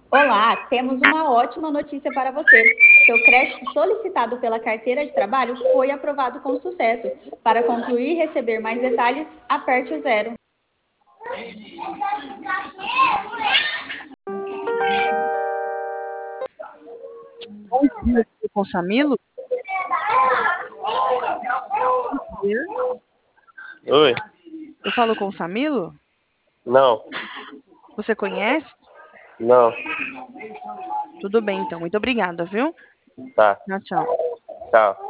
Olá, temos uma ótima notícia para você. Seu crédito solicitado pela carteira de trabalho foi aprovado com sucesso. Para concluir e receber mais detalhes, aperte o zero. Bom dia, com Samilo? Oi? Eu falo com o Samilo? Não, Você conhece? não, Tudo bem, então. Muito obrigada, viu? tá, Tchau, tchau. tchau.